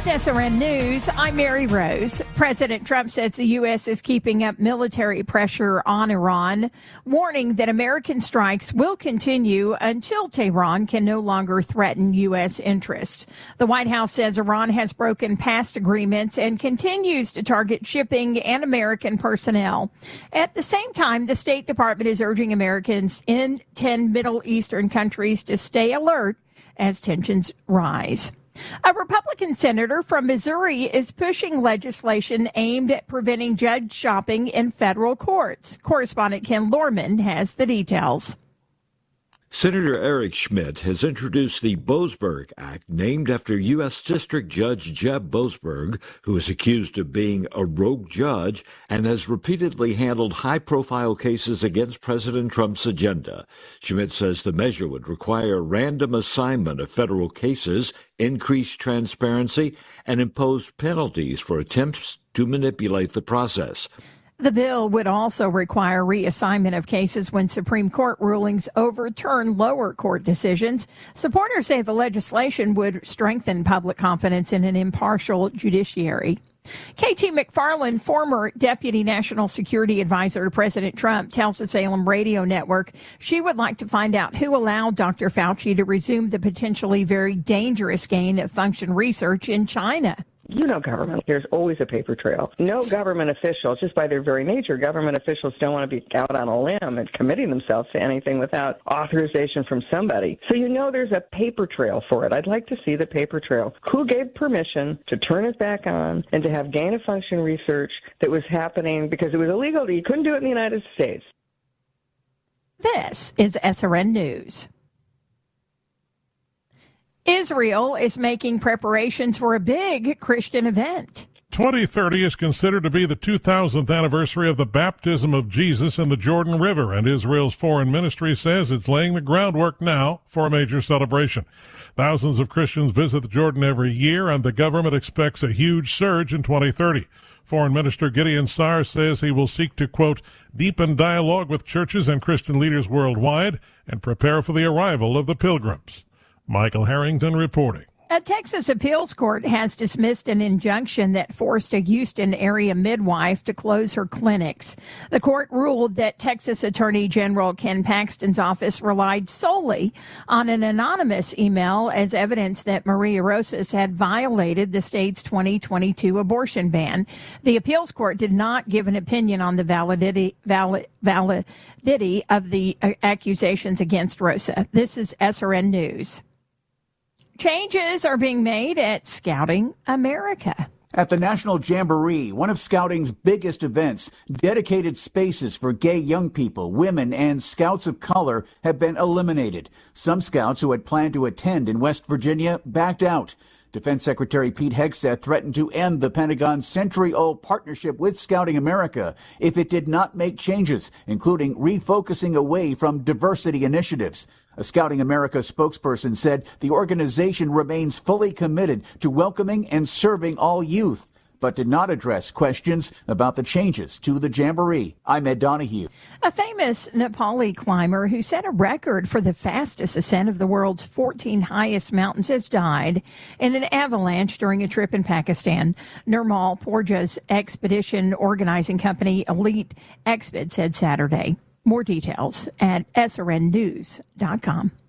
SRN News, I'm Mary Rose. President Trump says the U.S. is keeping up military pressure on Iran, warning that American strikes will continue until Tehran can no longer threaten U.S. interests. The White House says Iran has broken past agreements and continues to target shipping and American personnel. At the same time, the State Department is urging Americans in 10 Middle Eastern countries to stay alert as tensions rise. A Republican senator from Missouri is pushing legislation aimed at preventing judge shopping in federal courts. Correspondent Ken Lorman has the details. Senator Eric Schmidt has introduced the Boasberg Act, named after U.S. District Judge Jeb Boasberg, who is accused of being a rogue judge and has repeatedly handled high-profile cases against President Trump's agenda. Schmidt says the measure would require random assignment of federal cases, increase transparency, and impose penalties for attempts to manipulate the process. The bill would also require reassignment of cases when Supreme Court rulings overturn lower court decisions. Supporters say the legislation would strengthen public confidence in an impartial judiciary. KT McFarland, former Deputy National Security Advisor to President Trump, tells the Salem Radio Network she would like to find out who allowed Dr. Fauci to resume the potentially very dangerous gain-of-function research in China. You know government, there's always a paper trail. No government official, just by their very nature, government officials don't want to be out on a limb and committing themselves to anything without authorization from somebody. So you know there's a paper trail for it. I'd like to see the paper trail. Who gave permission to turn it back on and to have gain-of-function research that was happening because it was illegal? You couldn't do it in the United States. This is SRN News. Israel is making preparations for a big Christian event. 2030 is considered to be the 2000th anniversary of the baptism of Jesus in the Jordan River, and Israel's foreign ministry says it's laying the groundwork now for a major celebration. Thousands of Christians visit the Jordan every year, and the government expects a huge surge in 2030. Foreign Minister Gideon Saar says he will seek to, quote, deepen dialogue with churches and Christian leaders worldwide and prepare for the arrival of the pilgrims. Michael Harrington reporting. A Texas appeals court has dismissed an injunction that forced a Houston area midwife to close her clinics. The court ruled that Texas Attorney General Ken Paxton's office relied solely on an anonymous email as evidence that Maria Rosas had violated the state's 2022 abortion ban. The appeals court did not give an opinion on the validity of the accusations against Rosa. This is SRN News. Changes are being made at Scouting America. At the National Jamboree, one of Scouting's biggest events, dedicated spaces for gay young people, women, and scouts of color have been eliminated. Some scouts who had planned to attend in West Virginia backed out. Defense Secretary Pete Hegseth threatened to end the Pentagon's century-old partnership with Scouting America if it did not make changes, including refocusing away from diversity initiatives. A Scouting America spokesperson said the organization remains fully committed to welcoming and serving all youth, but did not address questions about the changes to the Jamboree. I'm Ed Donahue. A famous Nepali climber who set a record for the fastest ascent of the world's 14 highest mountains has died in an avalanche during a trip in Pakistan. Nirmal Porja's expedition organizing company Elite Exped said Saturday. More details at srnnews.com.